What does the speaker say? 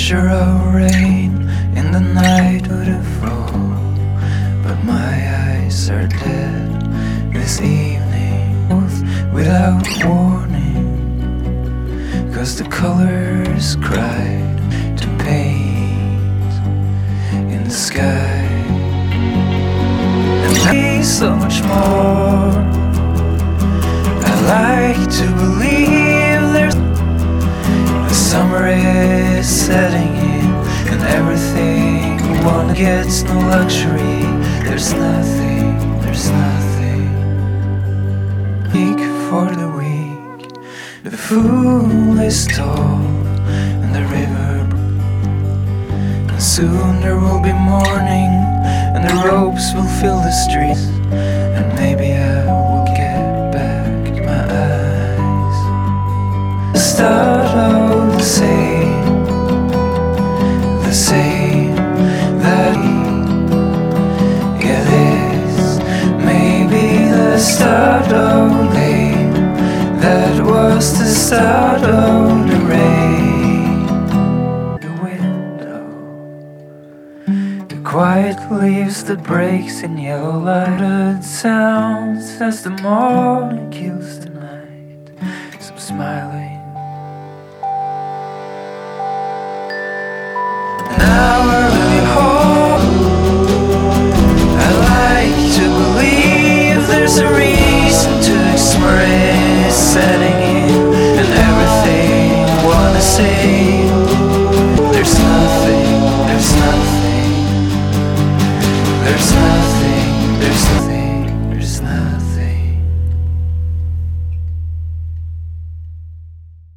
picture of rain in the night would have fallen, but my eyes are dead this evening, both without warning, 'cause the colors cried to paint in the sky. And maybe so much more. I like to believe there's the summer is setting in, and everything one gets no luxury. There's nothing. Weak for the weak, the fool is tall, and the river. And soon there will be morning, and the ropes will fill the streets, and maybe I will get back my eyes. The start of the same that it is. Maybe the start of lane that was the start of the rain. The window, the quiet leaves that breaks in yellow lighted sounds as the morning kills the night. Some smiling. Now we're really home. I like to believe there's a reason.